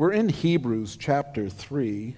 We're in Hebrews chapter 3.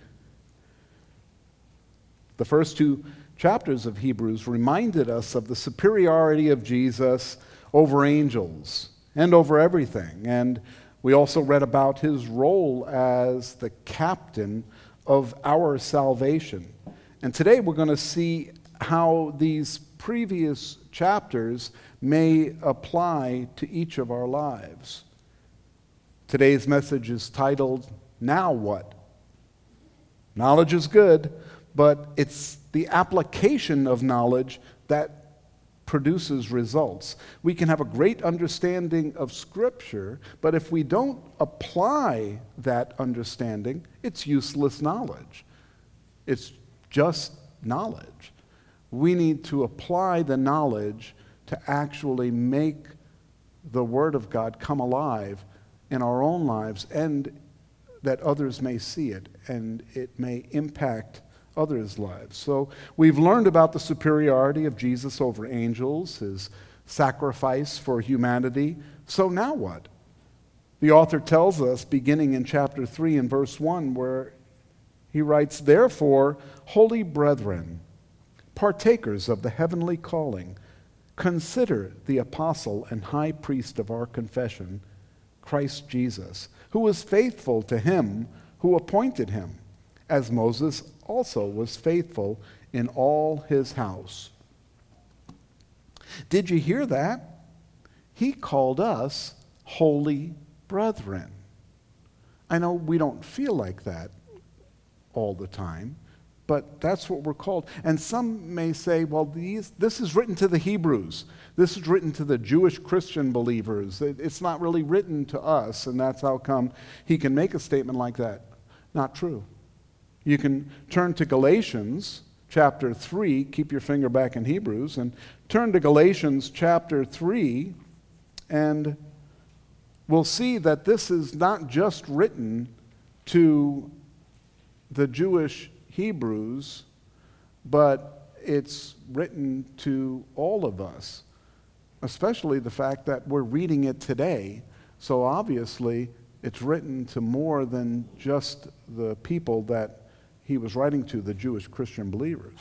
The first two chapters of Hebrews reminded us of the superiority of Jesus over angels and over everything. And we also read about his role as the captain of our salvation. And today we're going to see how these previous chapters may apply to each of our lives. Today's message is titled, Now What? Knowledge is good, but it's the application of knowledge that produces results. We can have a great understanding of Scripture, but if we don't apply that understanding, it's useless knowledge. It's just knowledge. We need to apply the knowledge to actually make the Word of God come alive in our own lives, and that others may see it and it may impact others' lives. So we've learned about the superiority of Jesus over angels, his sacrifice for humanity. So now what? The author tells us, beginning in chapter 3 and verse 1, where he writes, Therefore, holy brethren, partakers of the heavenly calling, consider the apostle and high priest of our confession, Christ Jesus, who was faithful to him who appointed him, as Moses also was faithful in all his house. Did you hear that? He called us holy brethren. I know we don't feel like that all the time, but that's what we're called. And some may say, well, this is written to the Hebrews. This is written to the Jewish Christian believers. It's not really written to us, and that's how come he can make a statement like that. Not true. You can turn to Galatians chapter 3, keep your finger back in Hebrews, and turn to Galatians chapter 3, and we'll see that this is not just written to the Jewish Hebrews, but it's written to all of us, especially the fact that we're reading it today. So obviously, it's written to more than just the people that he was writing to, the Jewish Christian believers.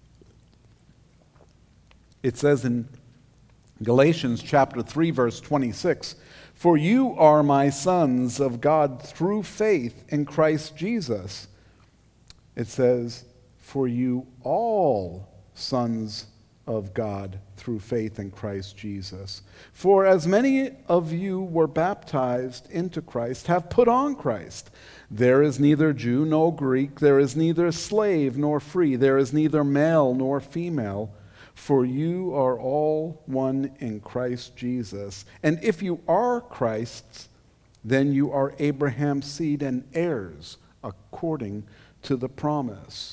It says in Galatians chapter 3, verse 26, For you are my sons of God through faith in Christ Jesus. It says, For you all sons of God through faith in Christ Jesus. For as many of you were baptized into Christ have put on Christ. There is neither Jew nor Greek, there is neither slave nor free, there is neither male nor female, for you are all one in Christ Jesus. And if you are Christ's, then you are Abraham's seed and heirs according to the promise.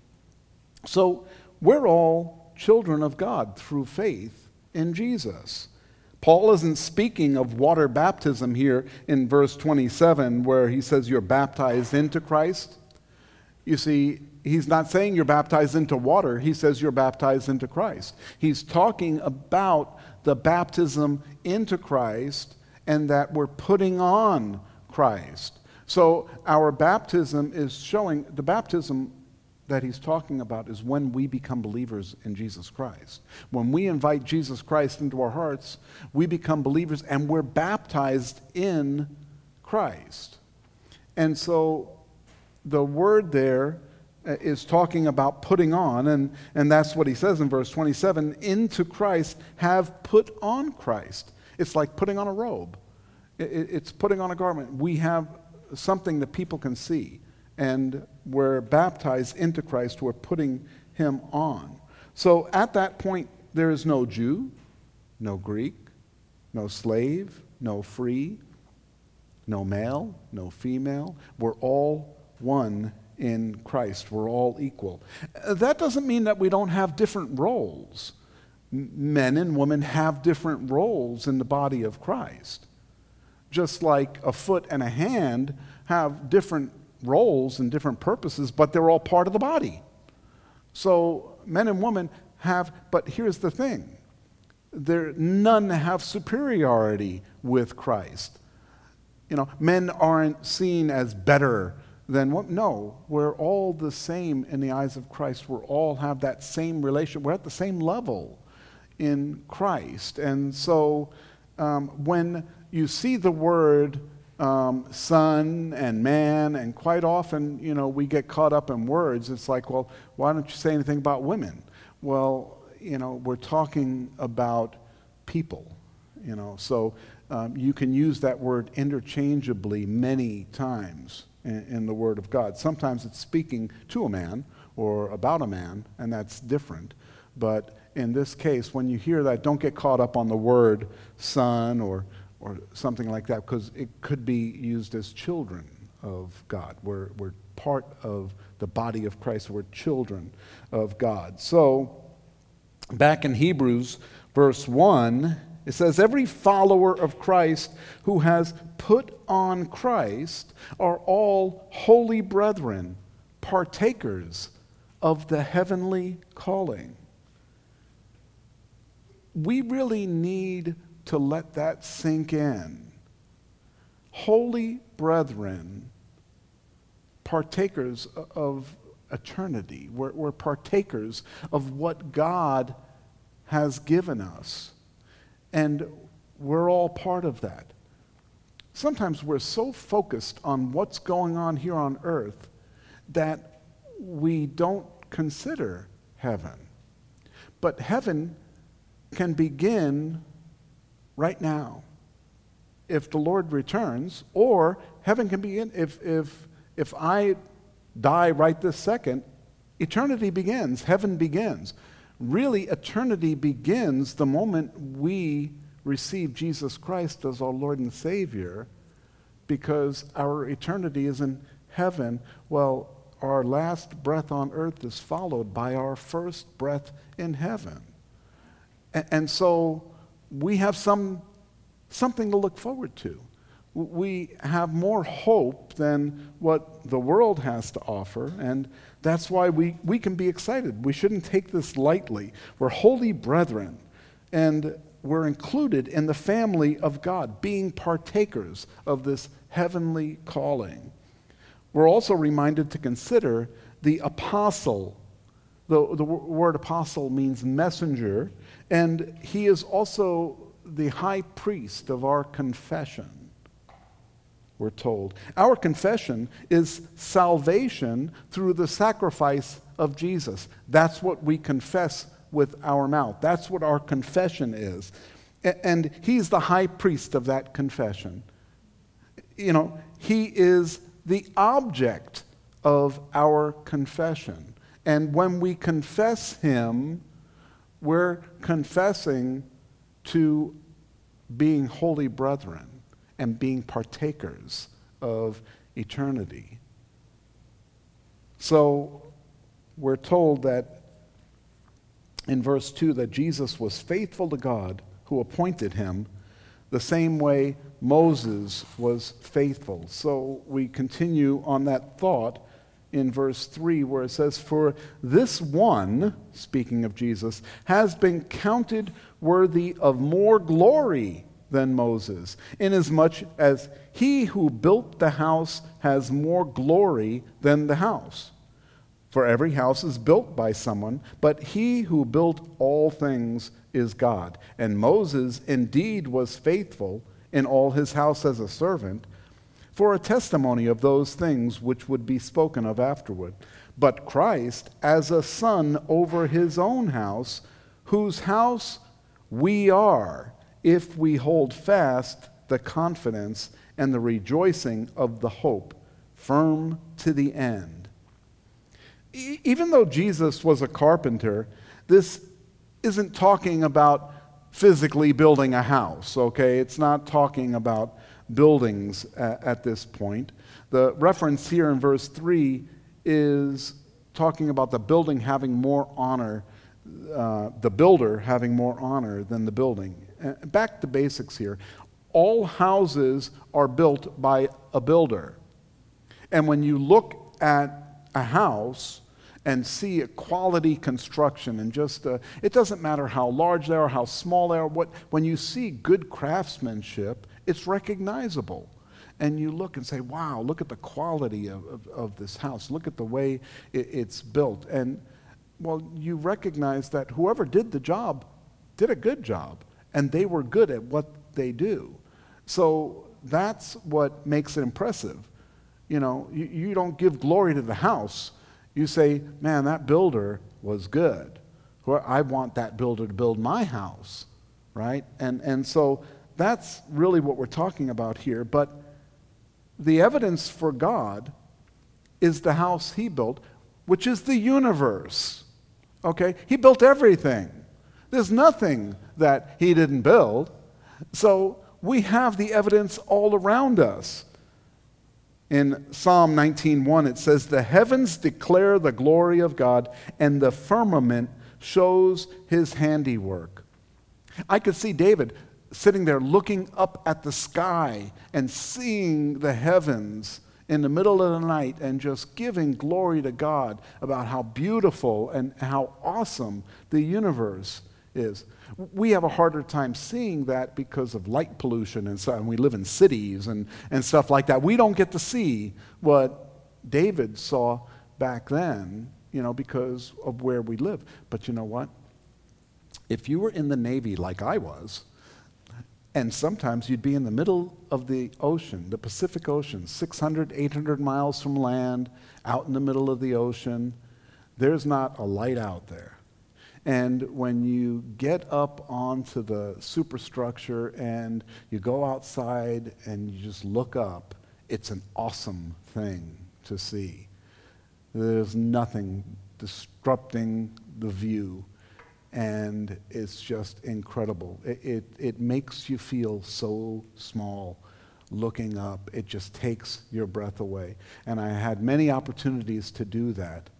So we're all children of God through faith in Jesus. Paul isn't speaking of water baptism here in verse 27 where he says you're baptized into Christ. You see, he's not saying you're baptized into water. He says you're baptized into Christ. He's talking about the baptism into Christ and that we're putting on Christ. So our baptism is showing, the baptism that he's talking about is when we become believers in Jesus Christ. When we invite Jesus Christ into our hearts, we become believers and we're baptized in Christ. And so the word there is talking about putting on, and that's what he says in verse 27, into Christ have put on Christ. It's like putting on a robe. It's putting on a garment. We have something that people can see. And we're baptized into Christ, we're putting him on. So at that point, there is no Jew, no Greek, no slave, no free, no male, no female. We're all one in Christ. We're all equal. That doesn't mean that we don't have different roles. Men and women have different roles in the body of Christ. Just like a foot and a hand have different roles and different purposes, but they're all part of the body. So men and women have, but here's the thing, none have superiority with Christ. Men aren't seen as better than what? No, we're all the same in the eyes of Christ. We all have that same relation. We're at the same level in Christ. And so when you see the word son and man, and quite often, we get caught up in words. It's like, well, why don't you say anything about women? Well, we're talking about people, so you can use that word interchangeably many times in the Word of God. Sometimes it's speaking to a man or about a man, and that's different. But in this case, when you hear that, don't get caught up on the word son or something like that, because it could be used as children of God. We're part of the body of Christ. We're children of God. So, back in Hebrews, verse 1, it says, every follower of Christ who has put on Christ are all holy brethren, partakers of the heavenly calling. We really need to let that sink in. Holy brethren, partakers of eternity. We're partakers of what God has given us. And we're all part of that. Sometimes we're so focused on what's going on here on earth that we don't consider heaven. But heaven can begin right now if the Lord returns, or heaven can begin if I die right this second. Eternity begins, heaven begins. Really, eternity begins the moment we receive Jesus Christ as our Lord and Savior, because our eternity is in heaven. Well, our last breath on earth is followed by our first breath in heaven. And so we have something to look forward to. We have more hope than what the world has to offer, and that's why we can be excited. We shouldn't take this lightly. We're holy brethren, and we're included in the family of God, being partakers of this heavenly calling. We're also reminded to consider the apostle. The word apostle means messenger, and he is also the high priest of our confession, we're told. Our confession is salvation through the sacrifice of Jesus. That's what we confess with our mouth. That's what our confession is. And he's the high priest of that confession. He is the object of our confession. And when we confess him, we're confessing to being holy brethren and being partakers of eternity. So we're told that in verse 2 that Jesus was faithful to God who appointed him the same way Moses was faithful. So we continue on that thought in verse 3 where it says, for this one, speaking of Jesus, has been counted worthy of more glory than Moses, inasmuch as he who built the house has more glory than the house. For every house is built by someone, but he who built all things is God. And Moses indeed was faithful in all his house as a servant, for a testimony of those things which would be spoken of afterward. But Christ as a son over his own house, whose house we are, if we hold fast the confidence and the rejoicing of the hope, firm to the end. Even though Jesus was a carpenter, this isn't talking about physically building a house, okay? It's not talking about buildings at this point. The reference here in verse 3 is talking about the building having more honor, the builder having more honor than the building. Back to basics here. All houses are built by a builder. And when you look at a house and see a quality construction and just, it doesn't matter how large they are, how small they are, when you see good craftsmanship, it's recognizable. and you look and say, wow, look at the quality of this house. Look at the way it's built. And, well, you recognize that whoever did the job did a good job, and they were good at what they do. So that's what makes it impressive. You know, you don't give glory to the house. You say, man, that builder was good. Well, I want that builder to build my house, right? And so that's really what we're talking about here. But the evidence for God is the house he built, which is the universe. Okay? He built everything. There's nothing that he didn't build. So we have the evidence all around us. In Psalm 19:1, it says, "The heavens declare the glory of God, and the firmament shows his handiwork." I could see David sitting there looking up at the sky and seeing the heavens in the middle of the night and just giving glory to God about how beautiful and how awesome the universe is. We have a harder time seeing that because of light pollution and stuff, and we live in cities and stuff like that. We don't get to see what David saw back then, you know, because of where we live. But you know what? If you were in the Navy like I was, and sometimes you'd be in the middle of the ocean, the Pacific Ocean, 600, 800 miles from land, out in the middle of the ocean, there's not a light out there. And when you get up onto the superstructure and you go outside and you just look up, it's an awesome thing to see. There's nothing disrupting the view, and it's just incredible. It makes you feel so small looking up. It just takes your breath away. And I had many opportunities to do that.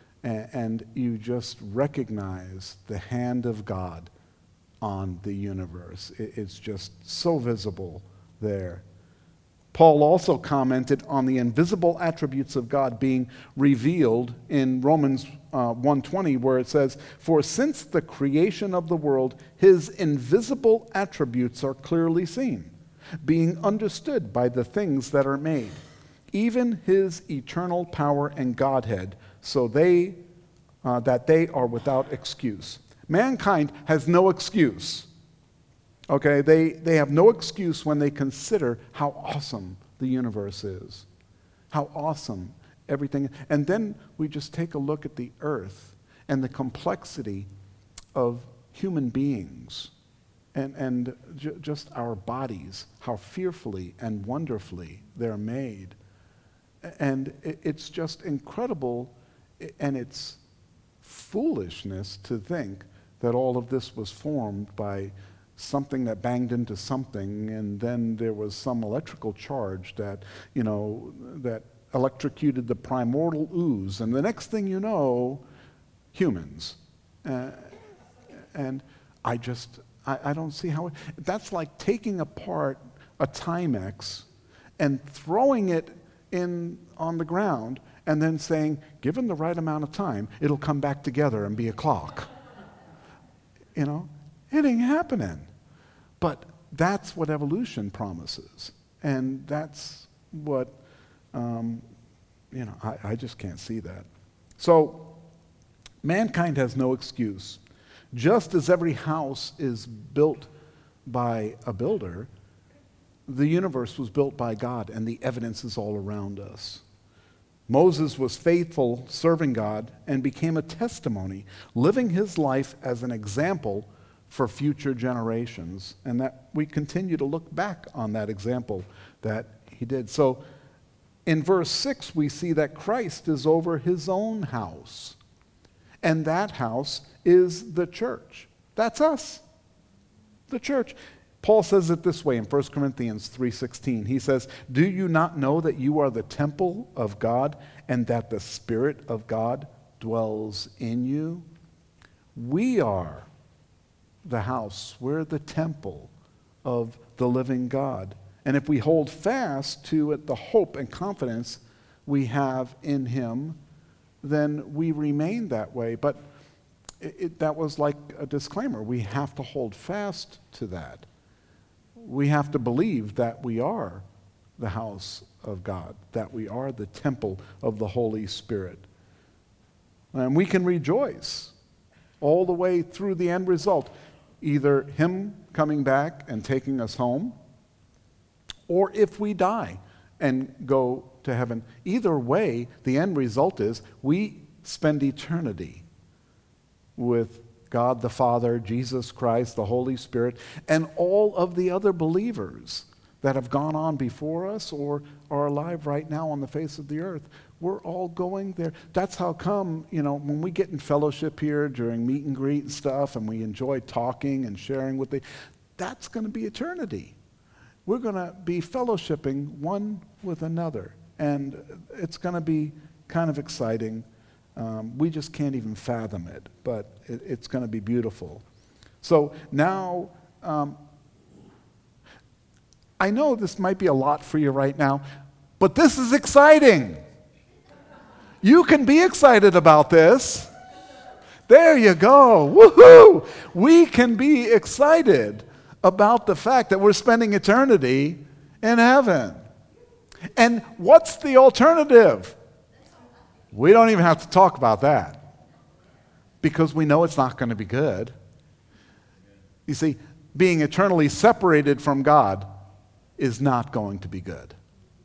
And you just recognize the hand of God on the universe. It's just so visible there. Paul also commented on the invisible attributes of God being revealed in Romans 1:20, where it says, "For since the creation of the world, his invisible attributes are clearly seen, being understood by the things that are made, even his eternal power and Godhead, so that they are without excuse." Mankind has no excuse. Okay, they have no excuse when they consider how awesome the universe is, how awesome everything. And then we just take a look at the earth and the complexity of human beings and just our bodies, how fearfully and wonderfully they're made. And it's just incredible, and it's foolishness to think that all of this was formed by something that banged into something, and then there was some electrical charge that, you know, that electrocuted the primordial ooze, and the next thing you know, humans. And I don't see how that's like taking apart a Timex and throwing it on the ground and then saying, given the right amount of time, it'll come back together and be a clock. You know, it ain't happening. But that's what evolution promises. And that's what, I just can't see that. So mankind has no excuse. Just as every house is built by a builder, the universe was built by God, and the evidence is all around us. Moses was faithful, serving God, and became a testimony, living his life as an example for future generations, and that we continue to look back on that example that he did. So in verse 6, we see that Christ is over his own house, and that house is the church. That's us, the church. Paul says it this way in 1 Corinthians 3:16. He says, "Do you not know that you are the temple of God and that the Spirit of God dwells in you?" We are the house. We're the temple of the living God. And if we hold fast to the hope and confidence we have in him, then we remain that way. But that was like a disclaimer. We have to hold fast to that. We have to believe that we are the house of God, that we are the temple of the Holy Spirit. And we can rejoice all the way through the end result, either Him coming back and taking us home, or if we die and go to heaven. Either way, the end result is we spend eternity with God the Father, Jesus Christ, the Holy Spirit, and all of the other believers that have gone on before us or are alive right now on the face of the earth. We're all going there. That's how come, when we get in fellowship here during meet and greet and stuff, and we enjoy talking and sharing with that's going to be eternity. We're going to be fellowshipping one with another, and it's going to be kind of exciting. We just can't even fathom it, but it's going to be beautiful. So now, I know this might be a lot for you right now, but this is exciting. You can be excited about this. There you go. Woohoo! We can be excited about the fact that we're spending eternity in heaven. And what's the alternative? We don't even have to talk about that because we know it's not going to be good. You see, being eternally separated from God is not going to be good.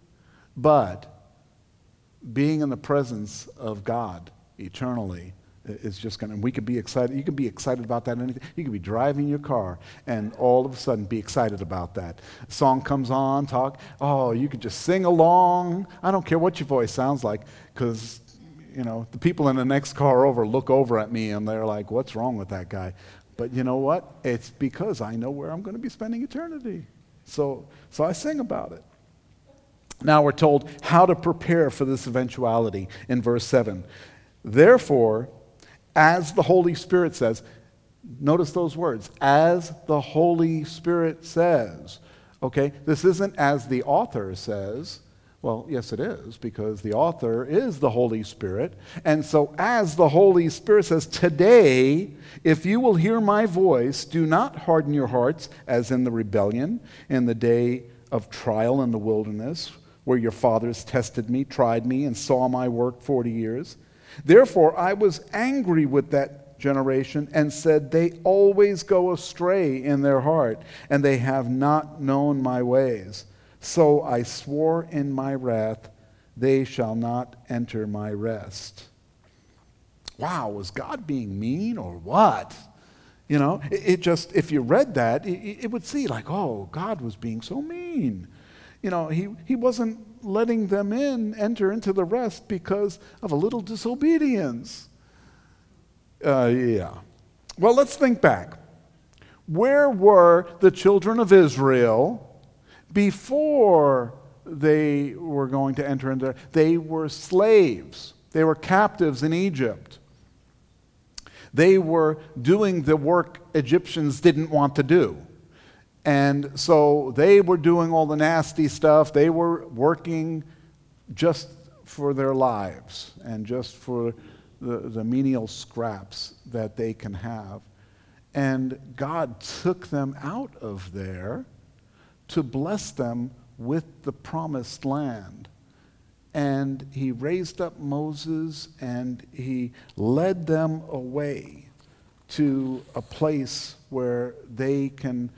But being in the presence of God eternally is just going to, we can be excited. You can be excited about that. Anything. You can be driving your car and all of a sudden be excited about that. A song comes on, you could just sing along. I don't care what your voice sounds like because, the people in the next car over look over at me and they're like, what's wrong with that guy? But you know what? It's because I know where I'm going to be spending eternity. So I sing about it. Now we're told how to prepare for this eventuality in verse 7. Therefore, as the Holy Spirit says, notice those words, as the Holy Spirit says. Okay, this isn't as the author says. Well, yes it is, because the author is the Holy Spirit. And so as the Holy Spirit says, today, if you will hear my voice, do not harden your hearts as in the rebellion, in the day of trial in the wilderness, where your fathers tested me, tried me, and saw my work 40 years. Therefore, I was angry with that generation and said, they always go astray in their heart, and they have not known my ways. So I swore in my wrath, they shall not enter my rest. Wow, was God being mean or what? It just, if you read that, it would see like, oh, God was being so mean. He wasn't letting them enter into the rest because of a little disobedience. Yeah. Well, let's think back. Where were the children of Israel before they were going to enter into? They were slaves. They were captives in Egypt. They were doing the work Egyptians didn't want to do. And so they were doing all the nasty stuff. They were working just for their lives and just for the menial scraps that they can have. And God took them out of there to bless them with the promised land. And He raised up Moses and He led them away to a place where they can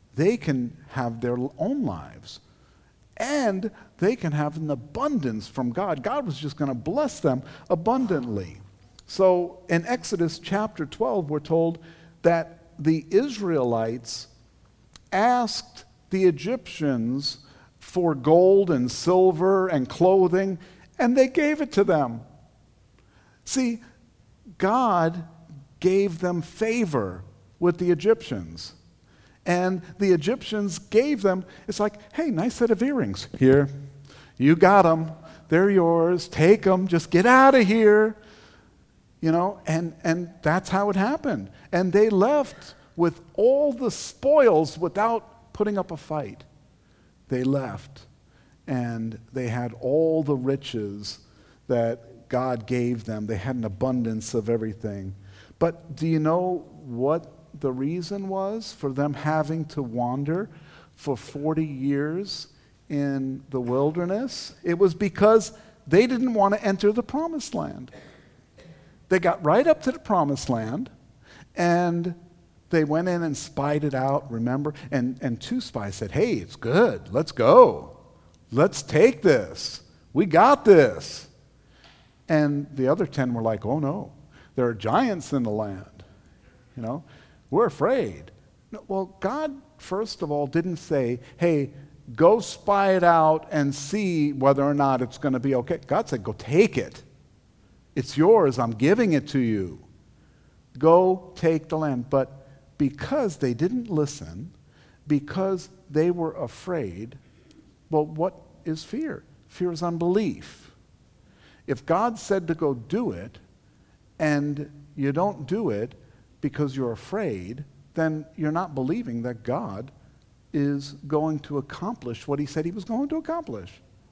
have their own lives. And they can have an abundance from God. God was just going to bless them abundantly. So in Exodus chapter 12, we're told that the Israelites asked the Egyptians for gold and silver and clothing, and they gave it to them. See, God gave them favor with the Egyptians. And the Egyptians gave them, it's like, hey, nice set of earrings. Here, you got them. They're yours. Take them. Just get out of here. And that's how it happened. And they left with all the spoils without putting up a fight. They left, and they had all the riches that God gave them. They had an abundance of everything. But do you know what the reason was for them having to wander for 40 years in the wilderness, it was because they didn't want to enter the promised land. They got right up to the promised land, and they went in and spied it out, remember? And 2 spies said, hey, it's good. Let's go. Let's take this. We got this. And the other 10 were like, oh no, there are giants in the land. We're afraid. No, well, God, first of all, didn't say, hey, go spy it out and see whether or not it's going to be okay. God said, go take it. It's yours. I'm giving it to you. Go take the land. But because they didn't listen, because they were afraid, well, what is fear? Fear is unbelief. If God said to go do it, and you don't do it because you're afraid, then you're not believing that God is going to accomplish what he said he was going to accomplish.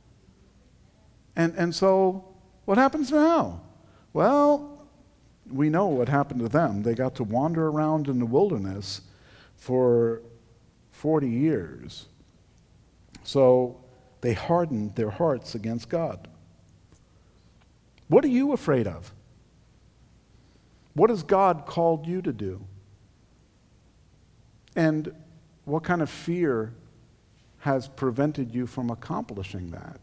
And so what happens now? Well, we know what happened to them. They got to wander around in the wilderness for 40 years. So they hardened their hearts against God. What are you afraid of? What has God called you to do? And what kind of fear has prevented you from accomplishing that?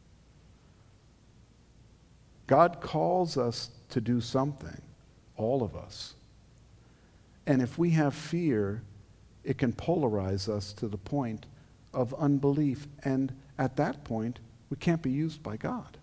God calls us to do something, all of us. And if we have fear, it can polarize us to the point of unbelief. And at that point, we can't be used by God.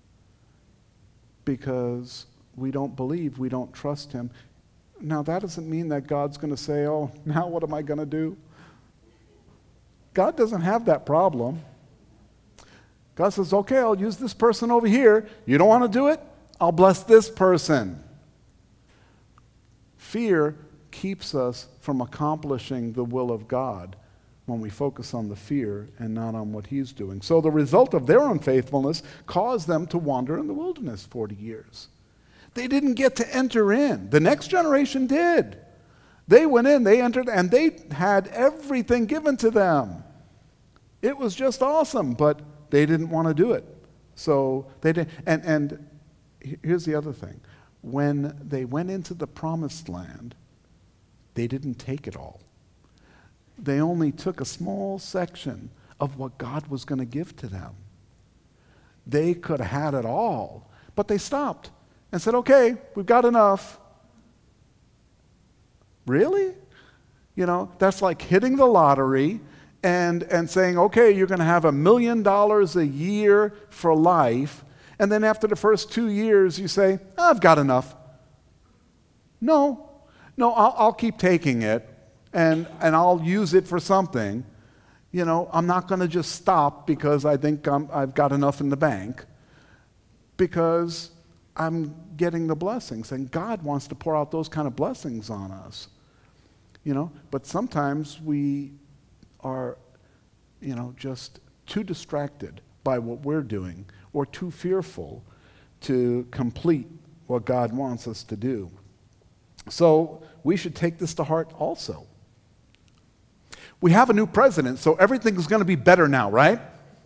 Because we don't believe, we don't trust him. Now, that doesn't mean that God's going to say, oh, now what am I going to do? God doesn't have that problem. God says, okay, I'll use this person over here. You don't want to do it? I'll bless this person. Fear keeps us from accomplishing the will of God when we focus on the fear and not on what he's doing. So the result of their unfaithfulness caused them to wander in the wilderness 40 years. They didn't get to enter in. The next generation did. They went in, they entered, and they had everything given to them. It was just awesome, but they didn't want to do it. So they didn't. And here's the other thing. When they went into the promised land, they didn't take it all. They only took a small section of what God was going to give to them. They could have had it all, but they stopped and said, okay, we've got enough. Really? That's like hitting the lottery and saying, okay, you're going to have $1 million a year for life, and then after the first 2 years you say, I've got enough. No, I'll keep taking it, and I'll use it for something. I'm not going to just stop because I think I've got enough in the bank, because I'm getting the blessings, and God wants to pour out those kind of blessings on us. But sometimes we are, just too distracted by what we're doing, or too fearful to complete what God wants us to do. So we should take this to heart also. We have a new president, so everything's going to be better now, right?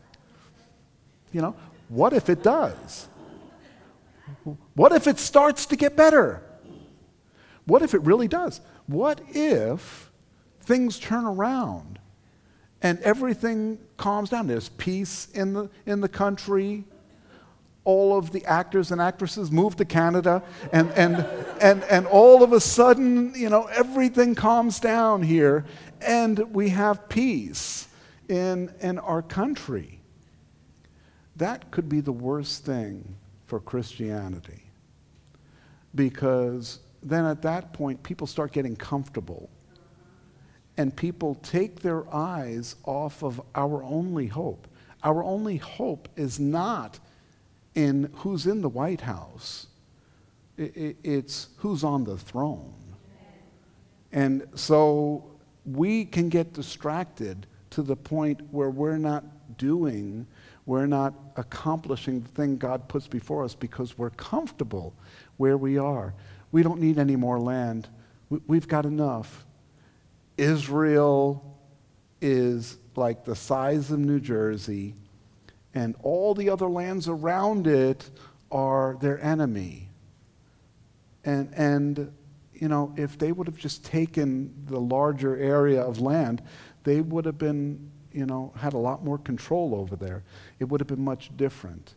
What if it does? What if it starts to get better? What if it really does? What if things turn around and everything calms down? There's peace in the country. All of the actors and actresses move to Canada, and all of a sudden, everything calms down here, and we have peace in our country. That could be the worst thing for Christianity, because then at that point, people start getting comfortable, and people take their eyes off of our only hope. Our only hope is not in who's in the White House. It's who's on the throne. And so we can get distracted to the point where we're not accomplishing the thing God puts before us because we're comfortable where we are. We don't need any more land. We've got enough. Israel is like the size of New Jersey, and all the other lands around it are their enemy. And if they would have just taken the larger area of land, they would have been, had a lot more control over there. It would have been much different.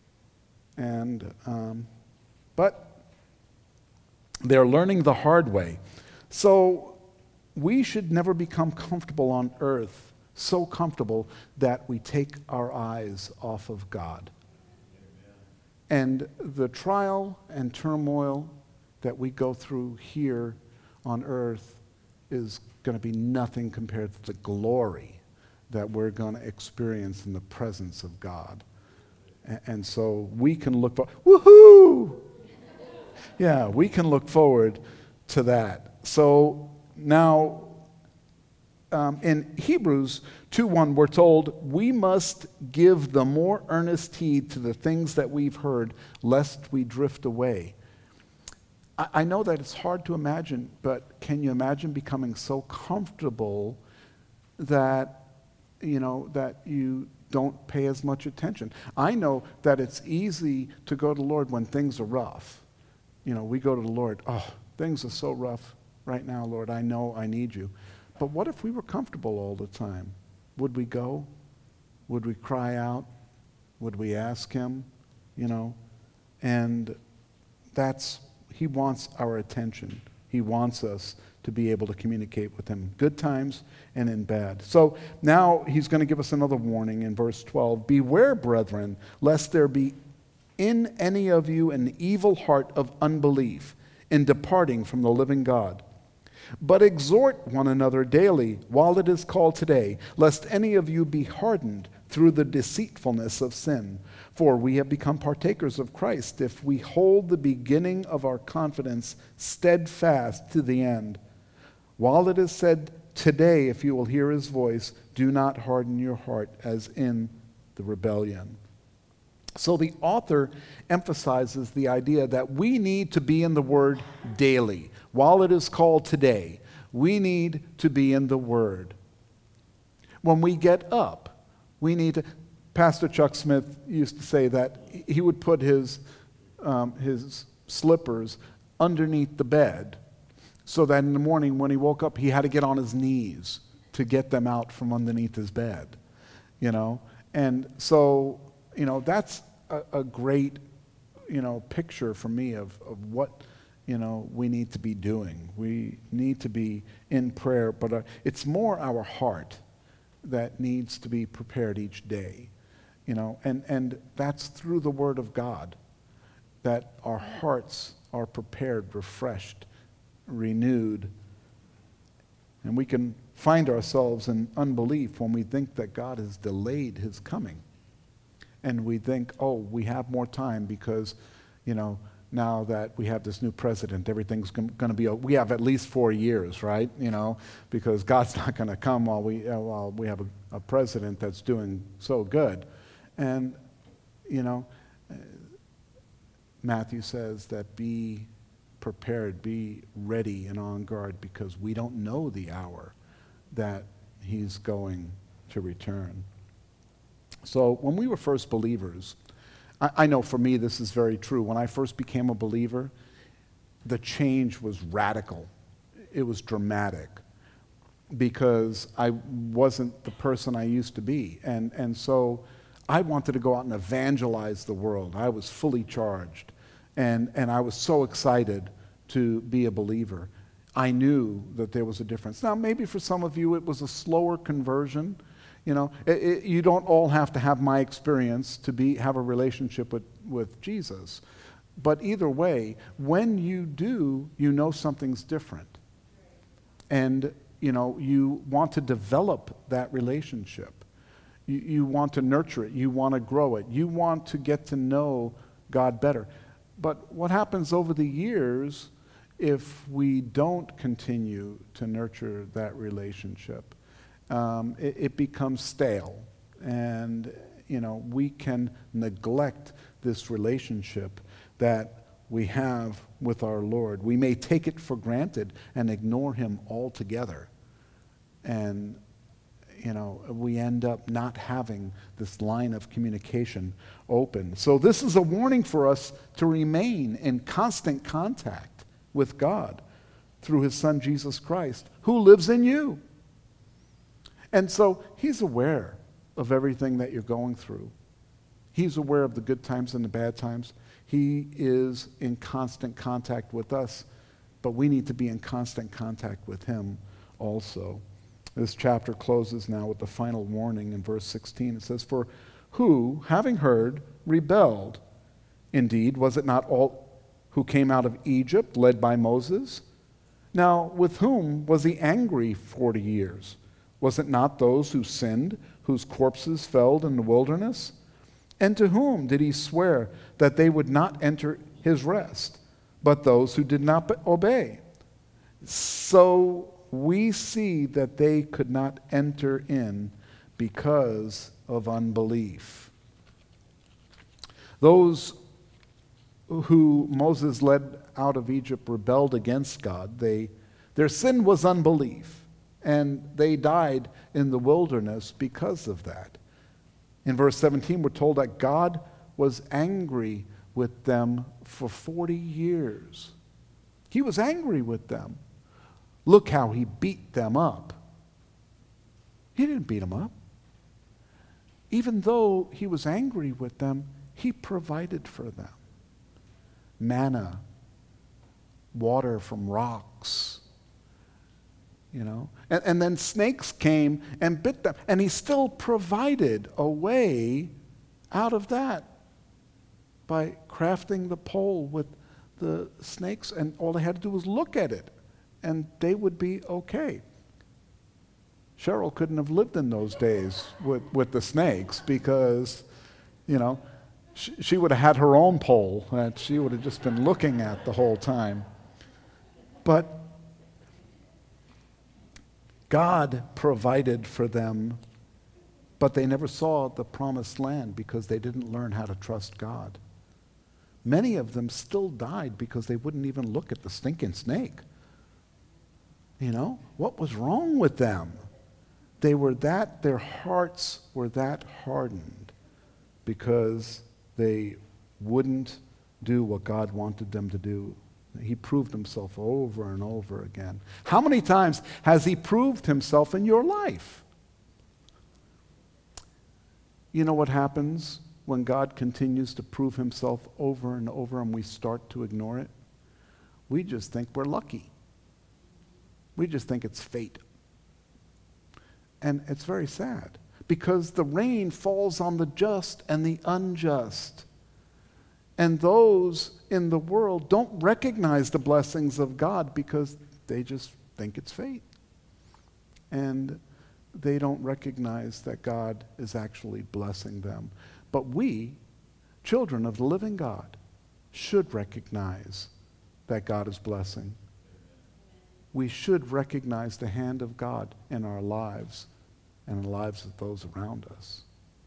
But they're learning the hard way. So we should never become comfortable on earth, so comfortable that we take our eyes off of God. And the trial and turmoil that we go through here on earth is going to be nothing compared to the glory that we're going to experience in the presence of God. And so we can look for, woohoo! Yeah, we can look forward to that. So now, in Hebrews 2:1, we're told we must give the more earnest heed to the things that we've heard, lest we drift away. I know that it's hard to imagine, but can you imagine becoming so comfortable that, that you don't pay as much attention? I know that it's easy to go to the Lord when things are rough. We go to the Lord, oh, things are so rough right now, Lord. I know I need you. But what if we were comfortable all the time? Would we go? Would we cry out? Would we ask him? And he wants our attention. He wants us to be able to communicate with him, good times and in bad. So now he's going to give us another warning in verse 12. Beware, brethren, lest there be in any of you an evil heart of unbelief in departing from the living God. But exhort one another daily while it is called today, lest any of you be hardened through the deceitfulness of sin. For we have become partakers of Christ if we hold the beginning of our confidence steadfast to the end. While it is said, today, if you will hear his voice, do not harden your heart as in the rebellion. So the author emphasizes the idea that we need to be in the Word daily. While it is called today, we need to be in the Word. When we get up, we need to... Pastor Chuck Smith used to say that he would put his slippers underneath the bed so that in the morning when he woke up, he had to get on his knees to get them out from underneath his bed, And so, that's a great, picture for me of what, we need to be doing. We need to be in prayer, but it's more our heart that needs to be prepared each day, and that's through the Word of God, that our hearts are prepared, refreshed, renewed, and we can find ourselves in unbelief when we think that God has delayed his coming. And we think, oh, we have more time because, now that we have this new president, everything's going to be, we have at least 4 years, right? Because God's not going to come while we have a president that's doing so good. And, Matthew says that be prepared, be ready and on guard, because we don't know the hour that he's going to return. So when we were first believers, I know for me this is very true. When I first became a believer, the change was radical. It was dramatic because I wasn't the person I used to be. And so I wanted to go out and evangelize the world. I was fully charged. And I was so excited to be a believer. I knew that there was a difference. Now, maybe for some of you it was a slower conversion. You don't all have to have my experience to have a relationship with Jesus. But either way, when you do, something's different. And, you want to develop that relationship. You want to nurture it. You want to grow it. You want to get to know God better. But what happens over the years if we don't continue to nurture that relationship? It becomes stale, and we can neglect this relationship that we have with our Lord. We may take it for granted and ignore him altogether. And we end up not having this line of communication open. So this is a warning for us to remain in constant contact with God through his Son, Jesus Christ, who lives in you. And so he's aware of everything that you're going through. He's aware of the good times and the bad times. He is in constant contact with us, but we need to be in constant contact with him also. This chapter closes now with the final warning in verse 16. It says, "For who, having heard, rebelled? Indeed, was it not all who came out of Egypt, led by Moses? Now, with whom was he angry 40 years? Was it not those who sinned, whose corpses fell in the wilderness? And to whom did he swear that they would not enter his rest, but those who did not obey? So we see that they could not enter in because of unbelief." Those who Moses led out of Egypt rebelled against God. Their sin was unbelief, and they died in the wilderness because of that. In verse 17, we're told that God was angry with them for 40 years. He was angry with them. Look how he beat them up. He didn't beat them up. Even though he was angry with them, he provided for them. Manna, water from rocks, And then snakes came and bit them. And he still provided a way out of that by crafting the pole with the snakes. And all they had to do was look at it, and they would be okay. Cheryl couldn't have lived in those days with the snakes because, she would have had her own pole that she would have just been looking at the whole time. But God provided for them, but they never saw the promised land because they didn't learn how to trust God. Many of them still died because they wouldn't even look at the stinking snake. What was wrong with them? Their hearts were that hardened because they wouldn't do what God wanted them to do. He proved himself over and over again. How many times has he proved himself in your life? You know what happens when God continues to prove himself over and over and we start to ignore it? We just think we're lucky. We just think it's fate. And it's very sad because the rain falls on the just and the unjust. And those in the world don't recognize the blessings of God because they just think it's fate. And they don't recognize that God is actually blessing them. But we, children of the living God, should recognize that God is blessing. We should recognize the hand of God in our lives and in the lives of those around us.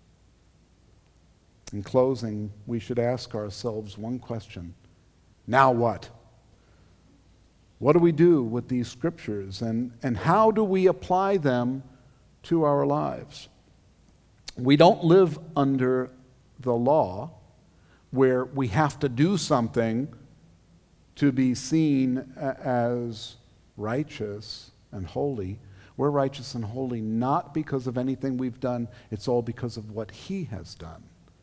In closing, we should ask ourselves one question. Now what? What do we do with these scriptures, and how do we apply them to our lives? We don't live under the law where we have to do something to be seen as righteous and holy. We're righteous and holy not because of anything we've done. It's all because of what he has done.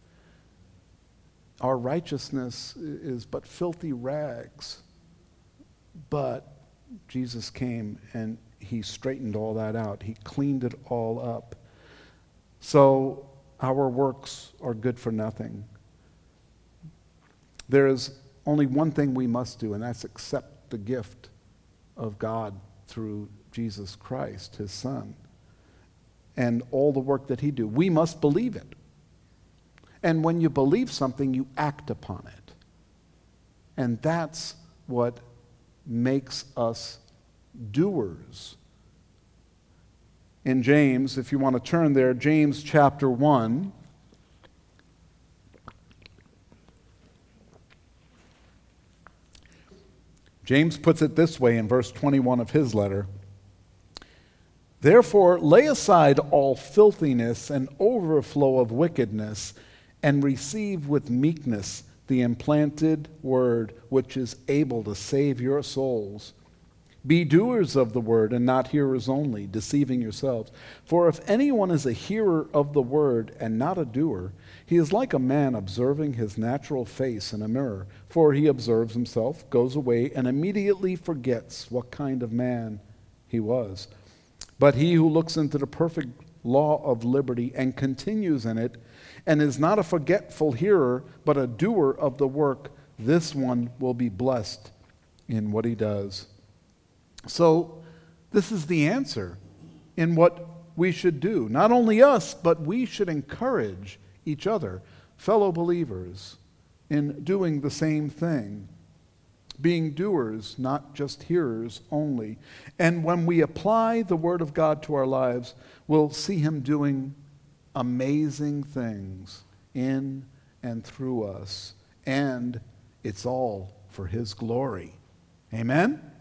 Our righteousness is but filthy rags. But Jesus came and he straightened all that out. He cleaned it all up. So our works are good for nothing. There is only one thing we must do, and that's accept the gift of God through Jesus Christ, his Son, and all the work that he did. We must believe it. And when you believe something, you act upon it. And that's what makes us doers. In James, if you want to turn there, James chapter 1. James puts it this way in verse 21 of his letter. Therefore, lay aside all filthiness and overflow of wickedness, and receive with meekness the implanted word, which is able to save your souls. Be doers of the word, and not hearers only, deceiving yourselves. For if anyone is a hearer of the word and not a doer, he is like a man observing his natural face in a mirror. For he observes himself, goes away, and immediately forgets what kind of man he was. But he who looks into the perfect law of liberty and continues in it, and is not a forgetful hearer, but a doer of the work, this one will be blessed in what he does. So this is the answer in what we should do. Not only us, but we should encourage each other, fellow believers, in doing the same thing. Being doers, not just hearers only. And when we apply the Word of God to our lives, we'll see Him doing amazing things in and through us. And it's all for His glory. Amen?